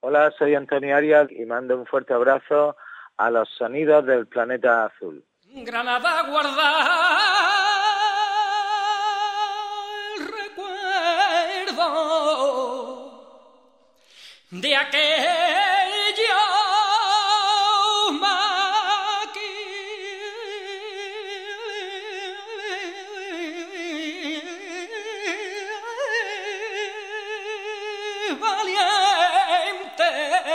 Hola, soy Antonio Arias y mando un fuerte abrazo a los sonidos del planeta azul. Granada guarda el recuerdo de aquello valiente.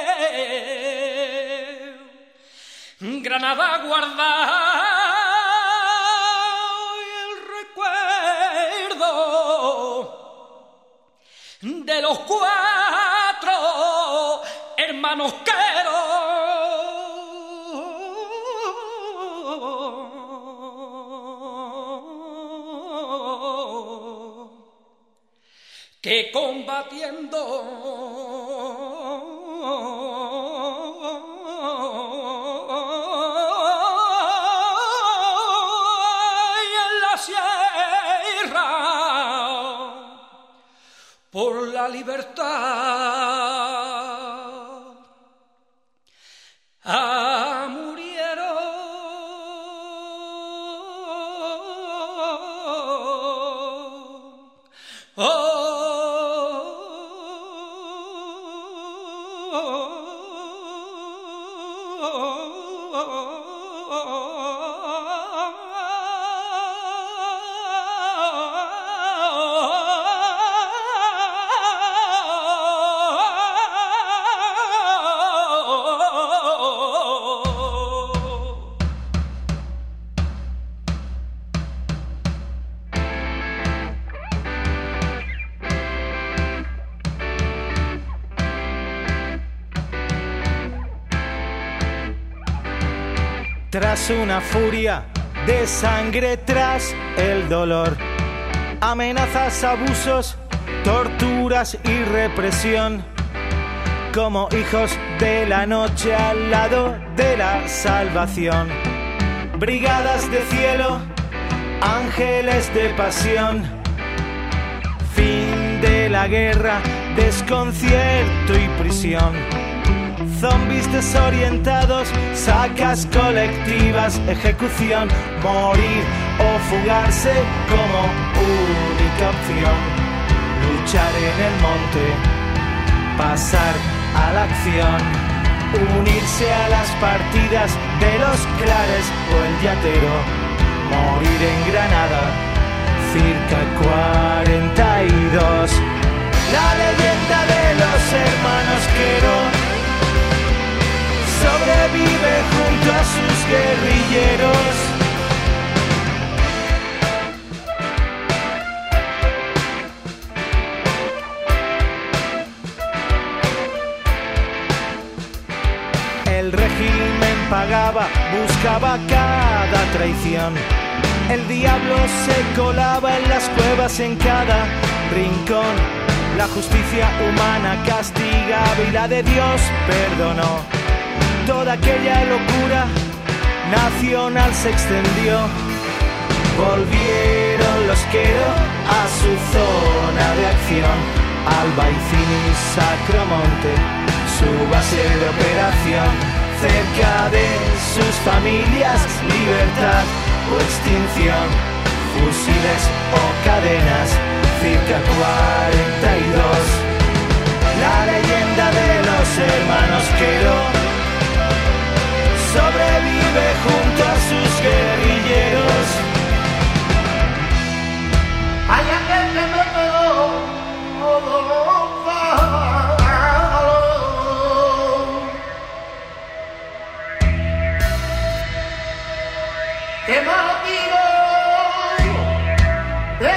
Granada guarda el recuerdo de los 4 hermanos Quero que combatiendo por la libertad murieron. Tras una furia de sangre, tras el dolor, amenazas, abusos, torturas y represión, como hijos de la noche al lado de la salvación. Brigadas de cielo, ángeles de pasión, fin de la guerra, desconcierto y prisión. Zombies desorientados, sacas colectivas, ejecución, morir o fugarse como única opción. Luchar en el monte, pasar a la acción, unirse a las partidas de los clares o el yatero, morir en Granada, circa 42. La leyenda de los hermanos Quero sobrevive junto a sus guerrilleros. El régimen pagaba, buscaba cada traición. El diablo se colaba en las cuevas en cada rincón. La justicia humana castigaba y la de Dios perdonó. Toda aquella locura nacional se extendió. Volvieron los Quero a su zona de acción, Albaicín y Sacromonte, su base de operación. Cerca de sus familias, libertad o extinción, fusiles o cadenas, circa 42. La leyenda de los hermanos Quero sobrevive junto a sus guerrilleros. Hay aquel que me pegó, que motivo de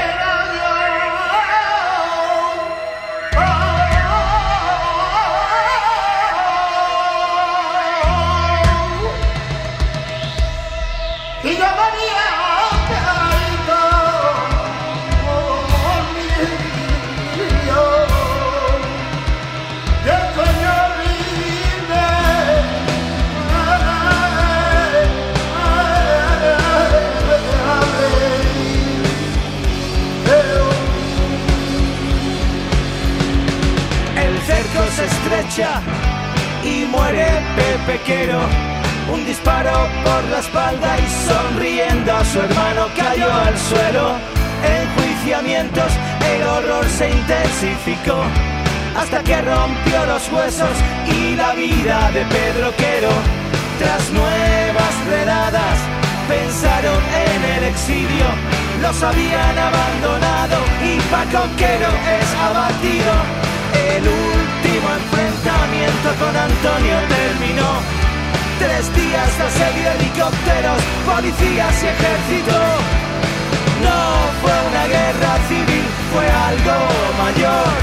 y muere Pepe Quero. Un disparo por la espalda y sonriendo a su hermano cayó al suelo. Enjuiciamientos, el horror se intensificó hasta que rompió los huesos y la vida de Pedro Quero. Tras nuevas redadas pensaron en el exilio, los habían abandonado y Paco Quero es abatido. El último enfrentamiento con Antonio terminó 3 días de asedio, helicópteros, policías y ejército. No fue una guerra civil, fue algo mayor.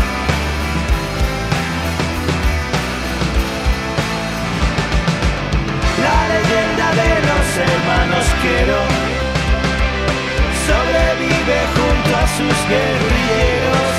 La leyenda de los hermanos Quero sobrevive junto a sus guerrilleros.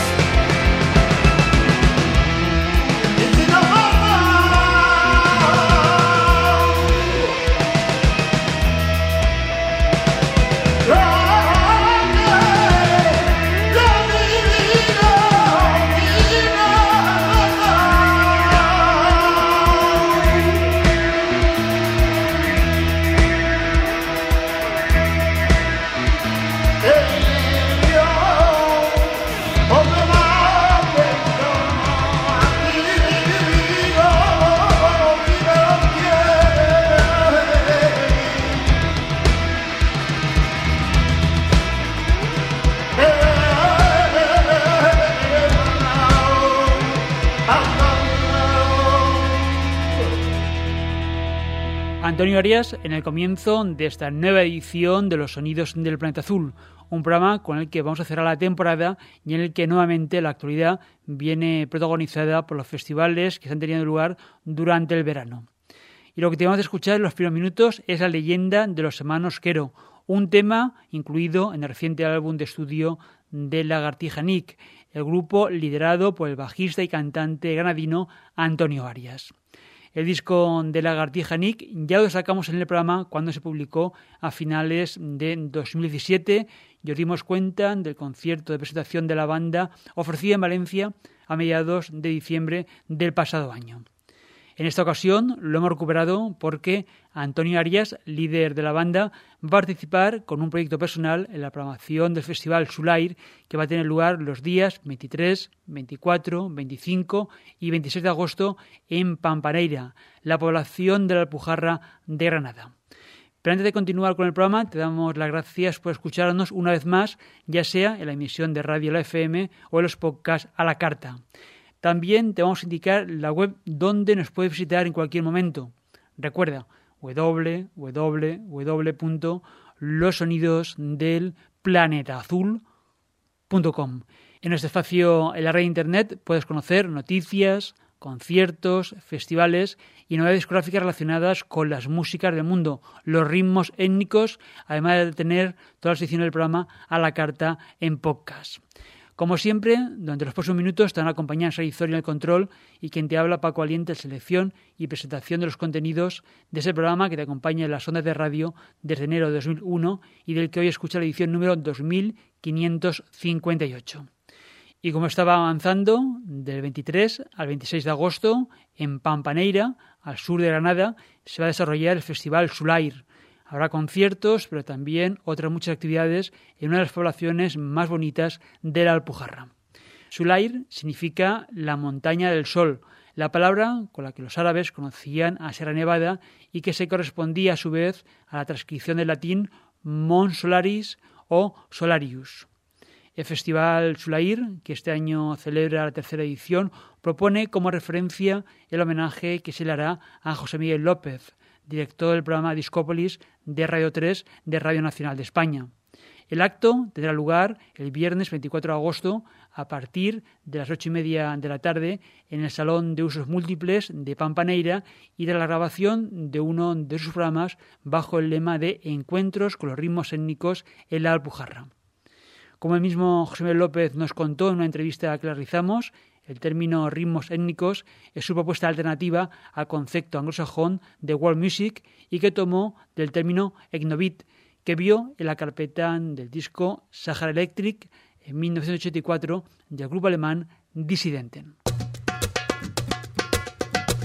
Antonio Arias en el comienzo de esta nueva edición de Los Sonidos del Planeta Azul, un programa con el que vamos a cerrar la temporada y en el que nuevamente la actualidad viene protagonizada por los festivales que están teniendo lugar durante el verano. Y lo que tenemos de escuchar en los primeros minutos es la leyenda de los hermanos Quero, un tema incluido en el reciente álbum de estudio de Lagartija Nick, el grupo liderado por el bajista y cantante granadino Antonio Arias. El disco de Lagartija Nick ya lo sacamos en el programa cuando se publicó a finales de 2017 y os dimos cuenta del concierto de presentación de la banda ofrecido en Valencia a mediados de diciembre del pasado año. En esta ocasión lo hemos recuperado porque Antonio Arias, líder de la banda, va a participar con un proyecto personal en la programación del Festival Sulair, que va a tener lugar los días 23, 24, 25 y 26 de agosto en Pampaneira, la población de la Alpujarra de Granada. Pero antes de continuar con el programa, te damos las gracias por escucharnos una vez más, ya sea en la emisión de Radio La FM o en los podcasts a la carta. También te vamos a indicar la web donde nos puedes visitar en cualquier momento. Recuerda, www.losonidosdelplanetaazul.com. En nuestro espacio en la red de internet puedes conocer noticias, conciertos, festivales y novedades discográficas relacionadas con las músicas del mundo, los ritmos étnicos, además de tener toda la sección del programa a la carta en podcast. Como siempre, durante los próximos minutos te van a acompañar Sara Izori en el control y quien te habla, Paco Aliente, en selección y presentación de los contenidos de ese programa que te acompaña en las ondas de radio desde enero de 2001 y del que hoy escucha la edición número 2558. Y como estaba avanzando, del 23 al 26 de agosto, en Pampaneira, al sur de Granada, se va a desarrollar el Festival Sulair. Habrá conciertos, pero también otras muchas actividades en una de las poblaciones más bonitas de la Alpujarra. Sulair significa la montaña del sol, la palabra con la que los árabes conocían a Sierra Nevada y que se correspondía a su vez a la transcripción del latín Mons Solaris o Solarius. El Festival Sulair, que este año celebra la tercera edición, propone como referencia el homenaje que se le hará a José Miguel López, director del programa Discópolis de Radio 3 de Radio Nacional de España. El acto tendrá lugar el viernes 24 de agosto a partir de las 8:30 de la tarde en el Salón de Usos Múltiples de Pampaneira y de la grabación de uno de sus programas bajo el lema de Encuentros con los ritmos étnicos en la Alpujarra. Como el mismo José Miguel López nos contó en una entrevista que le realizamos, el término ritmos étnicos es su propuesta alternativa al concepto anglosajón de world music y que tomó del término etnobeat, que vio en la carpeta del disco Sahara Electric en 1984 del grupo alemán Dissidenten.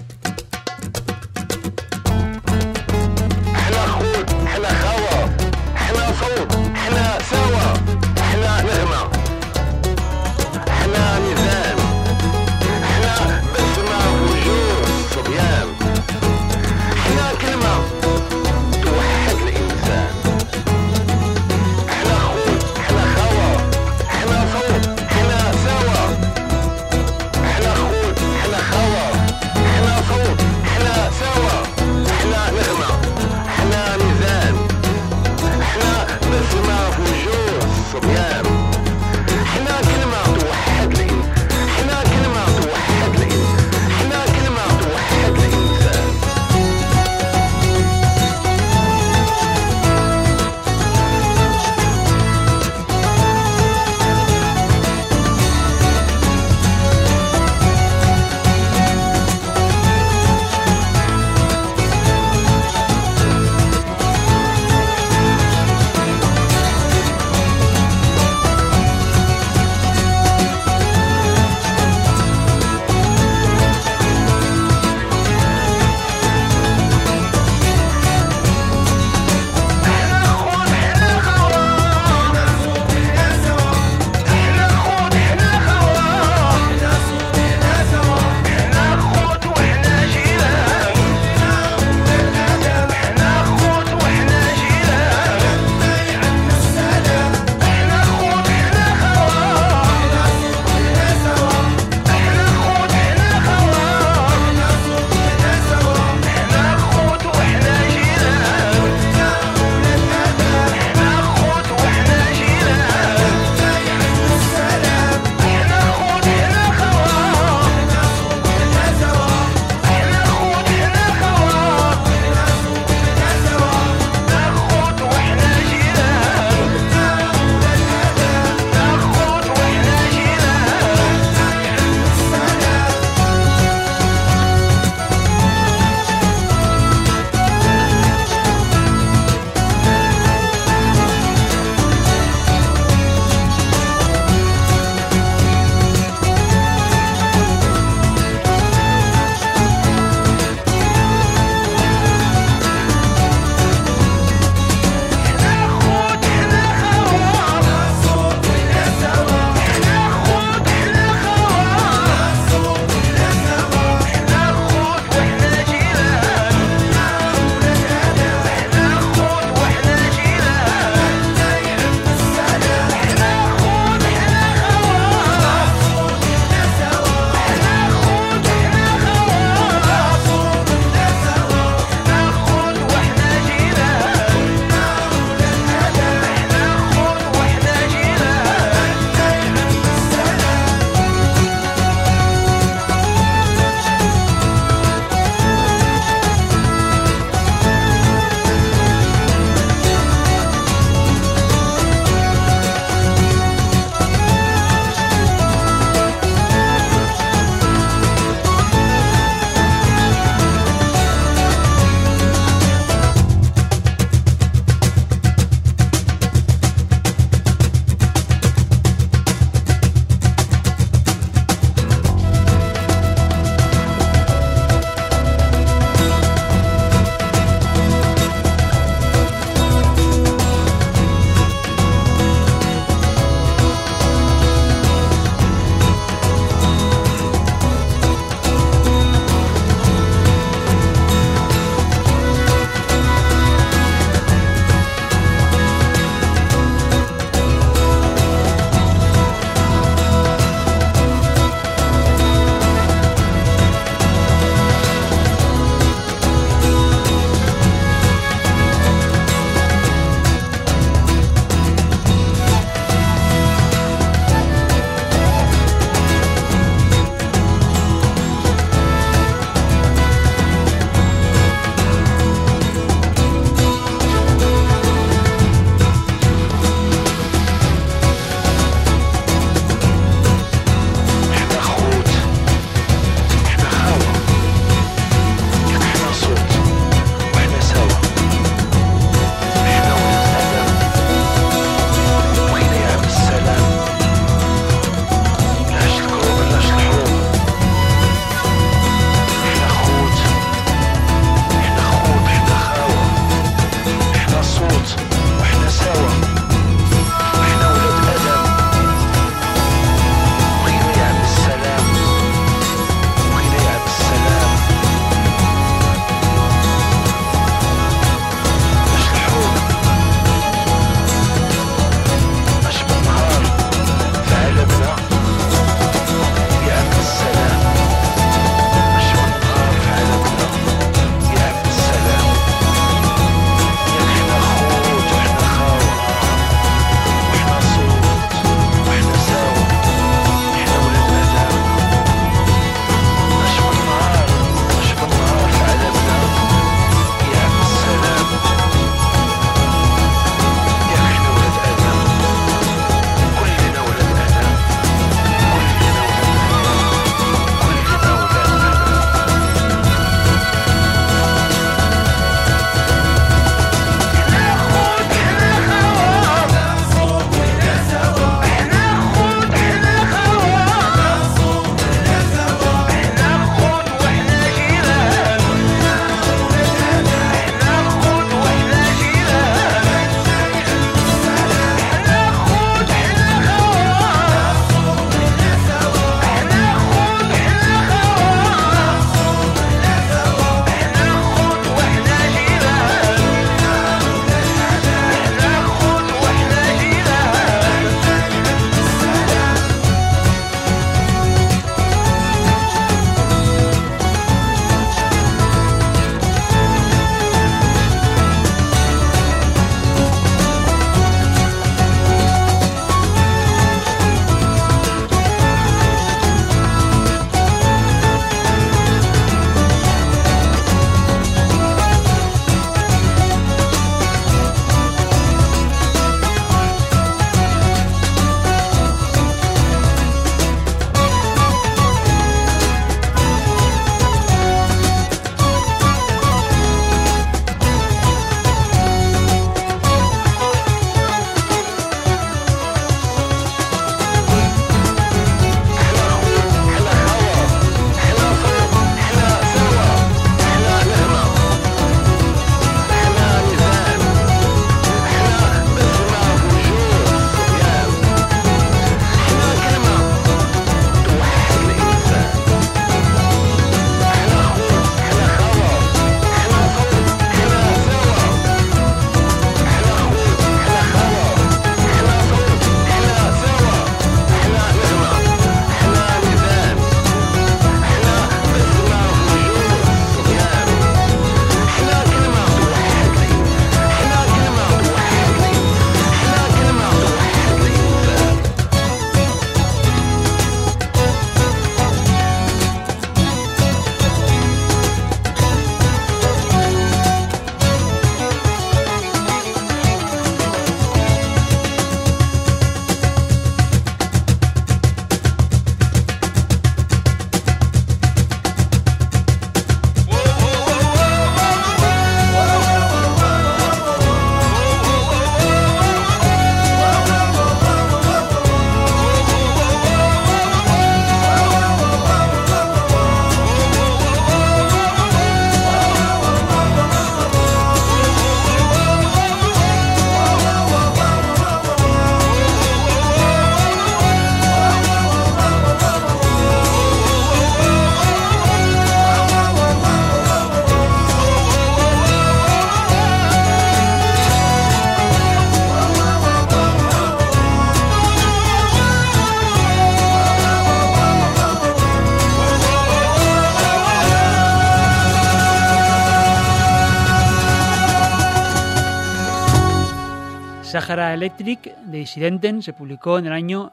Sahara Electric de Dissidenten se publicó en el año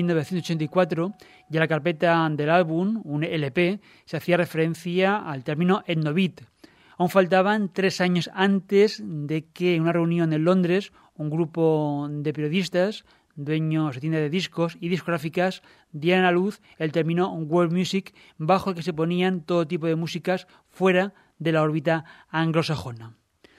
1984 y en la carpeta del álbum, un LP, se hacía referencia al término etnobeat. Aún faltaban 3 años antes de que en una reunión en Londres un grupo de periodistas, dueños de tiendas de discos y discográficas, dieran a luz el término world music, bajo el que se ponían todo tipo de músicas fuera de la órbita anglosajona.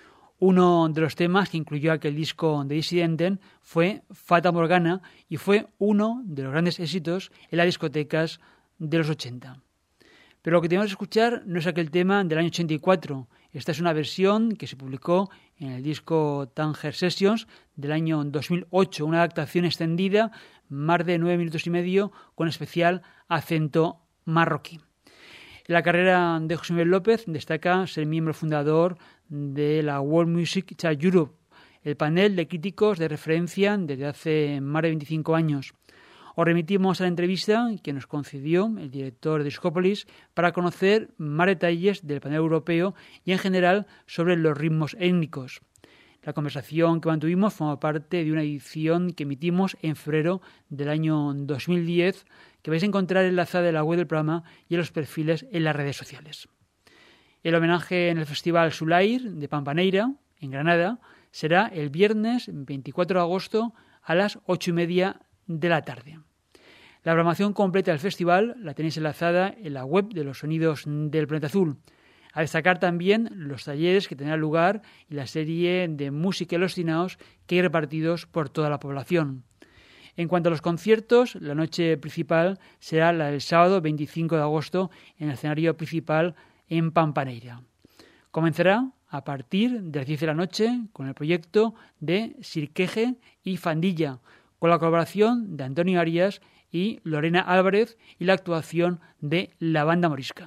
Uno de los temas que incluyó aquel disco de Dissidenten fue Fata Morgana y fue uno de los grandes éxitos en las discotecas de los 80. Pero lo que tenemos que escuchar no es aquel tema del año 84. Esta es una versión que se publicó en el disco Tanger Sessions del año 2008, una adaptación extendida, más de 9 minutos y medio, con especial acento marroquí. En la carrera de José Miguel López destaca ser miembro fundador de la World Music Chart Europe, el panel de críticos de referencia desde hace más de 25 años. Os remitimos a la entrevista que nos concedió el director de Discópolis para conocer más detalles del panel europeo y en general sobre los ritmos étnicos. La conversación que mantuvimos forma parte de una edición que emitimos en febrero del año 2010, que vais a encontrar enlazada en la web del programa y en los perfiles en las redes sociales. El homenaje en el Festival Sulair de Pampaneira, en Granada, será el viernes 24 de agosto a las 8:30 de la tarde. La programación completa del festival la tenéis enlazada en la web de los Sonidos del Planeta Azul. A destacar también los talleres que tendrán lugar y la serie de música y los tinaos que hay repartidos por toda la población. En cuanto a los conciertos, la noche principal será la del sábado 25 de agosto en el escenario principal en Pampaneira. Comenzará a partir de las 10 de la noche con el proyecto de Sirqueje y Fandilla, con la colaboración de Antonio Arias y Lorena Álvarez y la actuación de la Banda Morisca.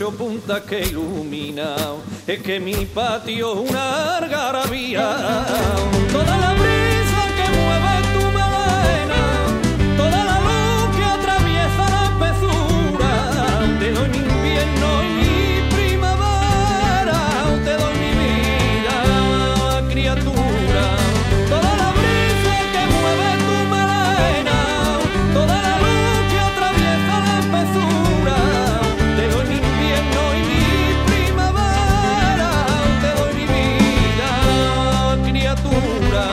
ocho puntas que ilumina, es que mi patio es una algarabía. Toda la brisa que mueve tu melena, toda la luz que atraviesa la espesura, te doy mi invierno y mi primavera, te doy mi vida, criatura. Toda la brisa que mueve tu melena, toda la luz que atraviesa la espesura, te doy mi invierno y mi primavera, te doy mi vida, criatura.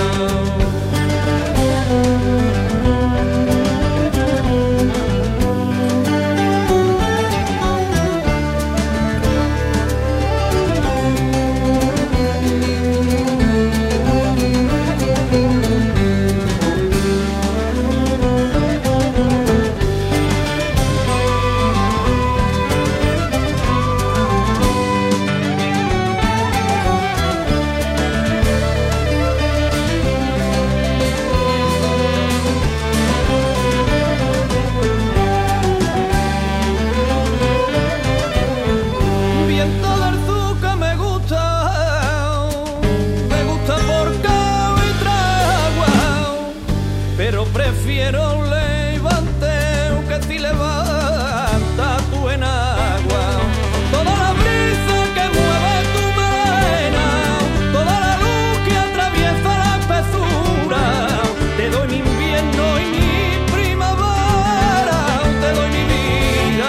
Viento del sur que me gusta por cabo y tragua, pero prefiero levanteo que si levanta tú en agua. Toda la brisa que mueve tu melena, toda la luz que atraviesa la espesura, te doy mi invierno y mi primavera, te doy mi vida.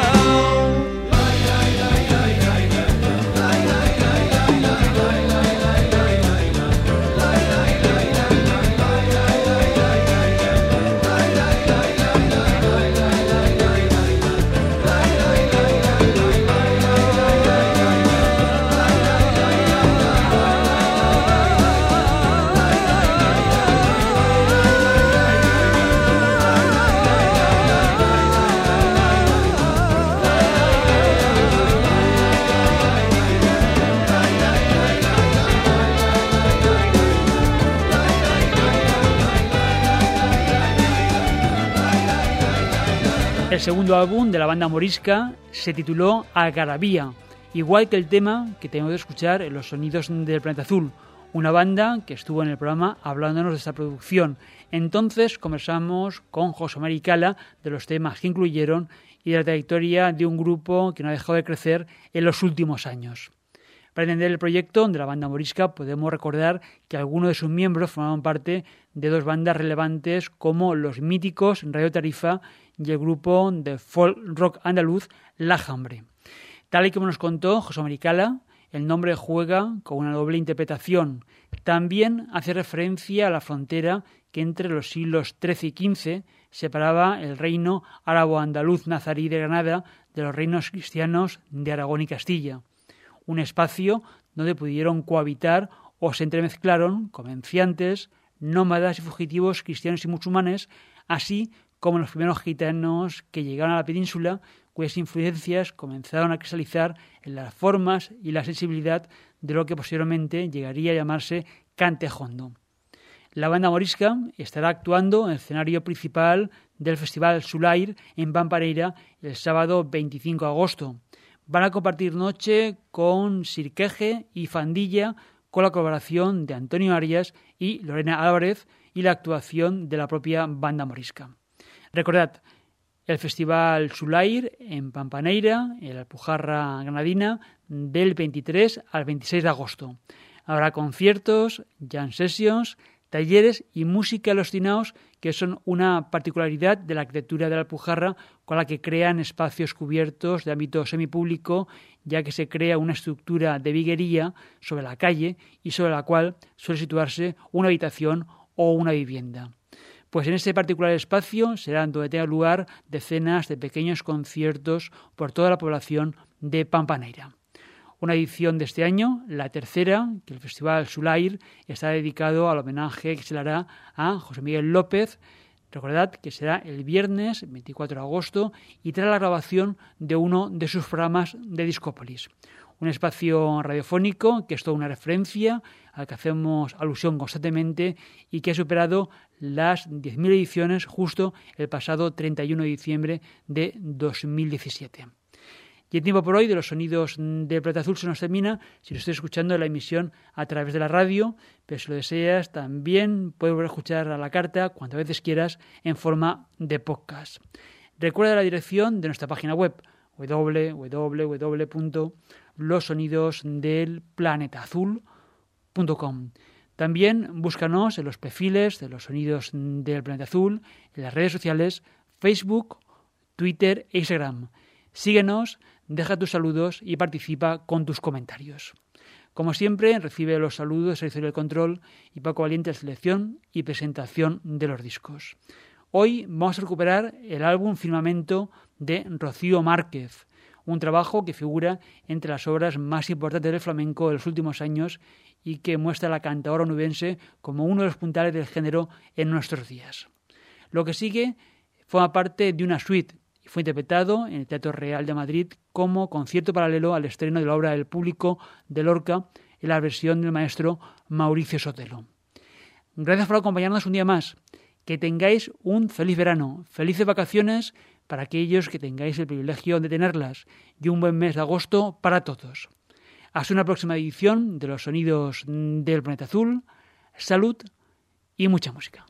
El segundo álbum de la banda morisca se tituló Algarabía, igual que el tema que tenemos de escuchar en Los Sonidos del Planeta Azul, una banda que estuvo en el programa hablándonos de esta producción. Entonces conversamos con José María Cala de los temas que incluyeron y de la trayectoria de un grupo que no ha dejado de crecer en los últimos años. Para entender el proyecto de la banda morisca podemos recordar que algunos de sus miembros formaban parte de dos bandas relevantes como los míticos Radio Tarifa y el grupo de folk rock andaluz La Jambre. Tal y como nos contó José María Cala, el nombre juega con una doble interpretación. También hace referencia a la frontera que entre los siglos XIII y XV separaba el reino árabo-andaluz nazarí de Granada de los reinos cristianos de Aragón y Castilla. Un espacio donde pudieron cohabitar o se entremezclaron comerciantes, nómadas y fugitivos cristianos y musulmanes, así como los primeros gitanos que llegaron a la península, cuyas influencias comenzaron a cristalizar en las formas y la sensibilidad de lo que posteriormente llegaría a llamarse cante jondo. La banda morisca estará actuando en el escenario principal del Festival Sulair en Pampa-Neira el sábado 25 de agosto. Van a compartir noche con Sirqueje y Fandilla, con la colaboración de Antonio Arias y Lorena Álvarez y la actuación de la propia banda morisca. Recordad, el Festival Sulair en Pampa-Neira, en la Alpujarra Granadina, del 23 al 26 de agosto. Habrá conciertos, jam sessions, talleres y música a los tinaos, que son una particularidad de la arquitectura de la Alpujarra, con la que crean espacios cubiertos de ámbito semipúblico, ya que se crea una estructura de viguería sobre la calle y sobre la cual suele situarse una habitación o una vivienda. Pues en este particular espacio serán donde tenga lugar decenas de pequeños conciertos por toda la población de Pampa-Neira. Una edición de este año, la tercera, que el Festival Sulair está dedicado al homenaje que se le hará a José Miguel López. Recordad que será el viernes 24 de agosto y trae la grabación de uno de sus programas de Discópolis. Un espacio radiofónico que es toda una referencia al que hacemos alusión constantemente y que ha superado las 10.000 ediciones justo el pasado 31 de diciembre de 2017. Y el tiempo por hoy de los sonidos del Planeta Azul se nos termina si lo estoy escuchando en la emisión a través de la radio, pero si lo deseas también puedes volver a escuchar a la carta cuantas veces quieras en forma de podcast. Recuerda la dirección de nuestra página web www.losonidosdelplanetaazul.com. También búscanos en los perfiles de los Sonidos del Planeta Azul, en las redes sociales Facebook, Twitter e Instagram. Síguenos, deja tus saludos y participa con tus comentarios. Como siempre, recibe los saludos de Servicio del Control y Paco Valiente de selección y presentación de los discos. Hoy vamos a recuperar el álbum Firmamento de Rocío Márquez, un trabajo que figura entre las obras más importantes del flamenco de los últimos años y que muestra a la cantadora onubense como uno de los puntales del género en nuestros días. Lo que sigue forma parte de una suite y fue interpretado en el Teatro Real de Madrid como concierto paralelo al estreno de la obra del público de Lorca en la versión del maestro Mauricio Sotelo. Gracias por acompañarnos un día más. Que tengáis un feliz verano, felices vacaciones para aquellos que tengáis el privilegio de tenerlas y un buen mes de agosto para todos. Hasta una próxima edición de los Sonidos del Planeta Azul. Salud y mucha música.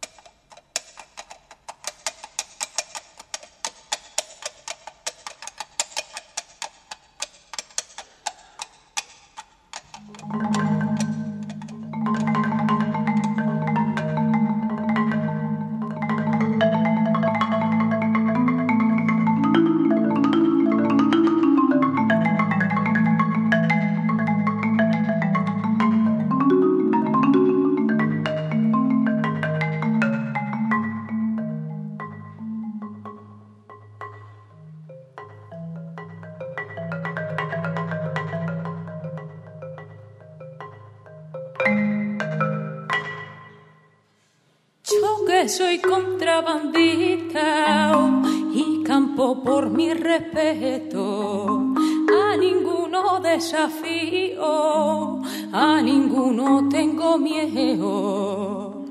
Soy contrabandista y campo por mi respeto. A ninguno desafío, a ninguno tengo miedo.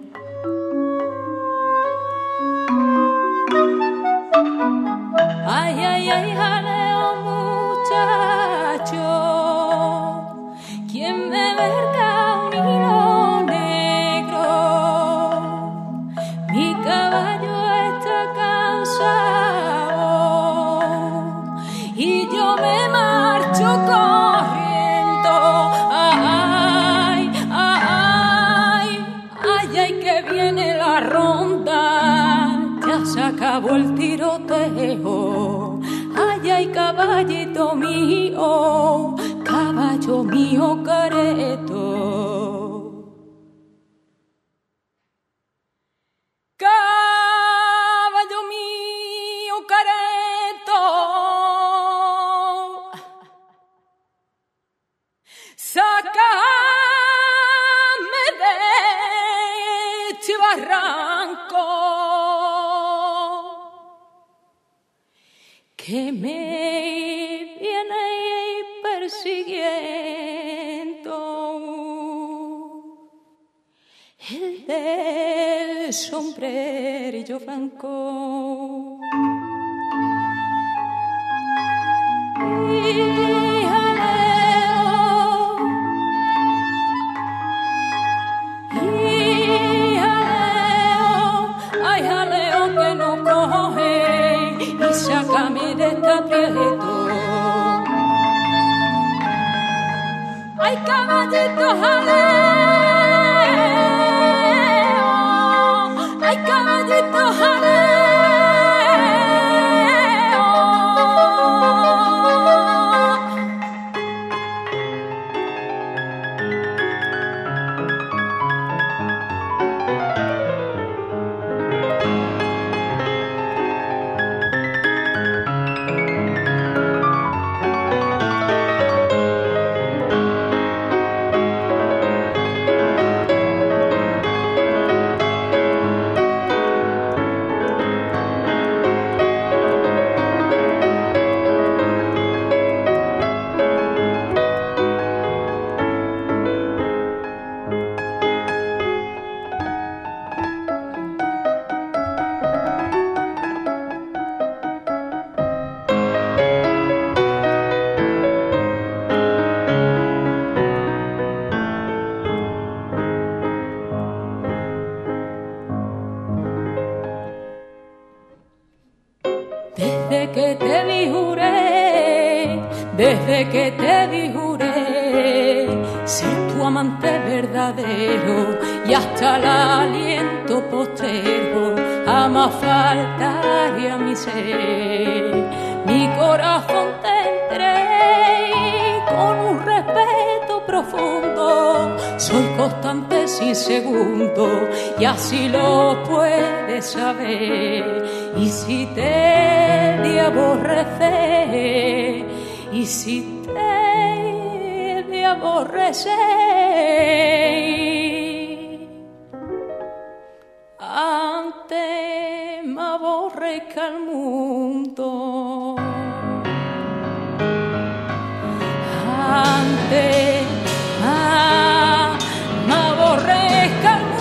Ay, ay, ay, jaleo muchacho, ¿quién me verga un hilo negro? Mi caballo está cansado y yo me marcho corriendo. Ay, ay, ay, ay, que viene la ronda, ya se acabó el tiroteo. Ay, ay, caballito mío, caballo mío careto. Sácame de este barranco que me viene persiguiendo el del sombrerillo blanco. Sácame de este aprieto. Ay, caballito jaleo, ay, caballito jaleo. Desde que te vi juré, desde que te vi juré, ser tu amante verdadero y hasta el aliento postero jamás faltaría a mi ser. Mi corazón te entregué con un respeto profundo, soy constante sin segundo y así lo puedes saber. Y si te de aborrecer, y si te de aborrecer, antes me aborrezca el mundo, antes me aborrezca el mundo.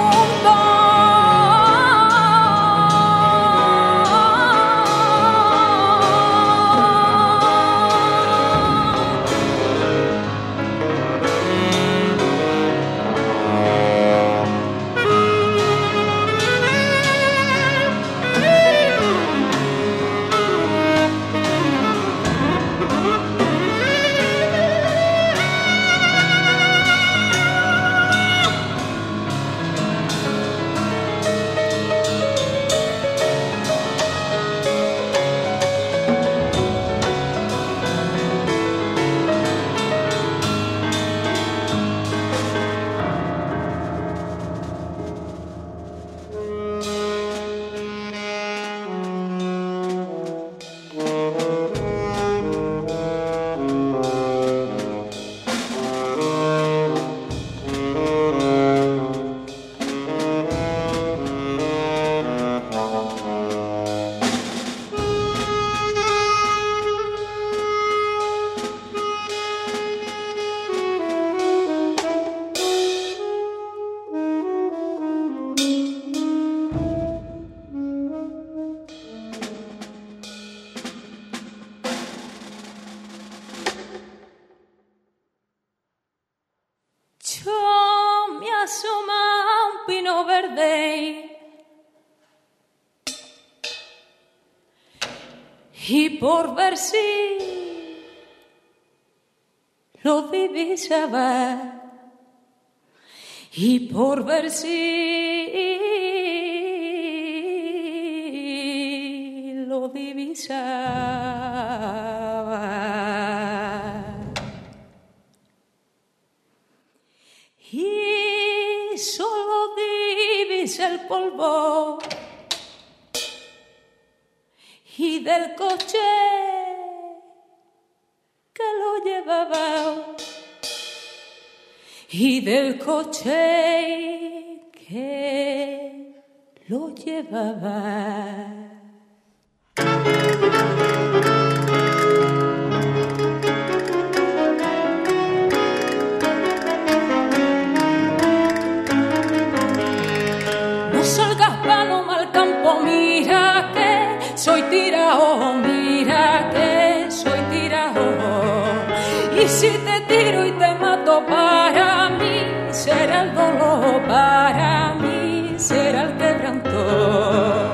Y por ver si lo divisaba, y por ver si lo divisaba, y solo divisa el polvo y del coche que lo llevaba, y del coche que lo llevaba. No salgas paloma al campo, mira que soy tirao, mira que soy tirao. Y si te tiro y te mato, para mí será el dolor, para mí será el quebranto.